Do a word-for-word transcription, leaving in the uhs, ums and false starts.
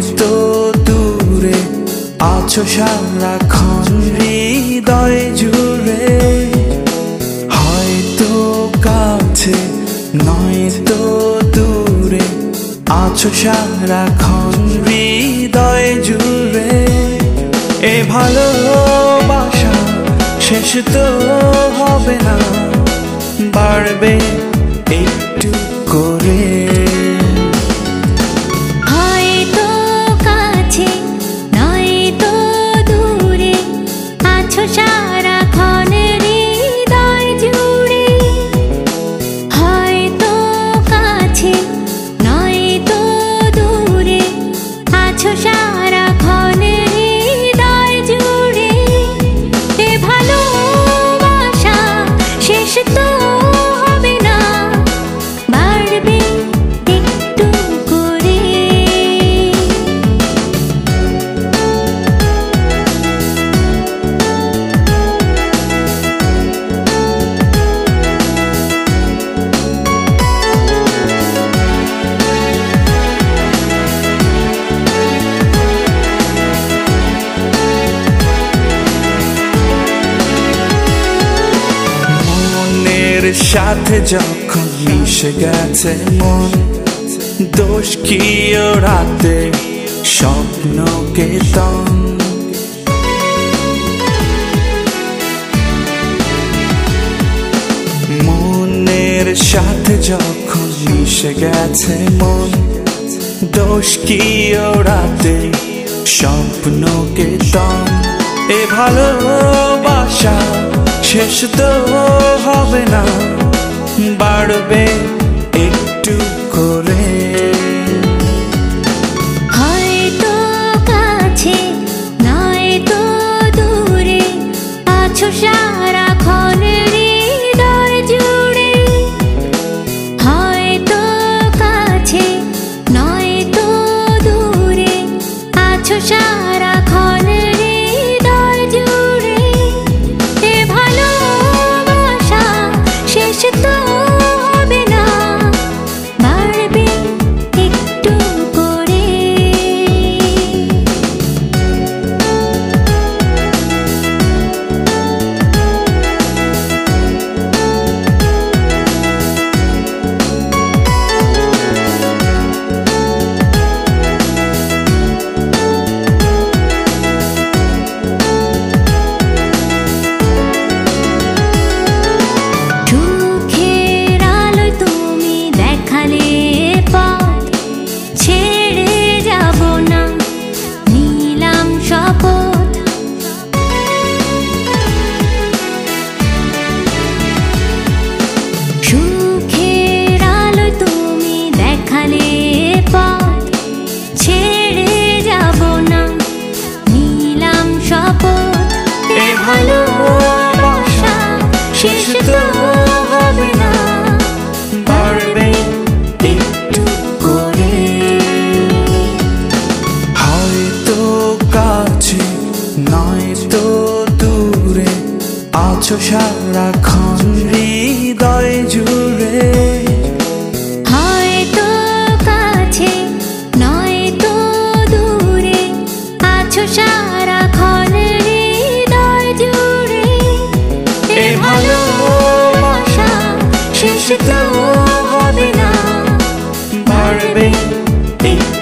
নয়তো দূরে আছো সারাক্ষণ হৃদয় জুড়ে, হয়তো কাছে নয়তো দূরে আছো সারাক্ষণ হৃদয় জুড়ে। এ ভালোবাসা শেষ তো হবে না, বাড়বে একটু করে। হয়তো কাছে নয়তো দূরে আছো সারাক্ষণ হৃদয় জুড়ে, হয়তো কাছে নয়তো দূরে আছো সারাক্ষণ হৃদয় জুড়ে। এ ভালোবাসা শেষ তো হবে না, বাড়বে একটু করে। মনের সাথে যখন মিশে গেছে মন, দোষ কি ওড়াতে স্বপ্নকে তন। মনের সাথে যখন মিশে গেছে মন, দোষ কি ওড়াতে স্বপ্নকে তন। এ ভালোবাসা শেষ তো হবে না, বাড়বে একটু করে। হয়তো কাছে নয়তো দূরে আছো সারাক্ষণ হৃদয় জুড়ে, হয়তো কাছে নয়তো দূরে আছো সারাক্ষণ হৃদয় জুড়ে। এ ভালোবাসা শেষ তো হবে না, বাড়বে একটু করে। চোখের আলোয় তুমি দেখালে পথ, ছেড়ে যাব না নিলাম শপথ। চোখের আলোয় তুমি দেখালে পথ, ছেড়ে যাব না নিলাম শপথ। এ ভালোবাসা শেষ তো হবে না, বাড়বে একটু করে। হয়তো কাছে নয়তো দূরে আছো সারাক্ষণ হৃদয় জুড়ে, হয়তো কাছে নয়তো দূরে আছো সারাক্ষণ হৃদয় জুড়ে। এ ভালোবাসা শেষ তো হবে না, বাড়বে একটু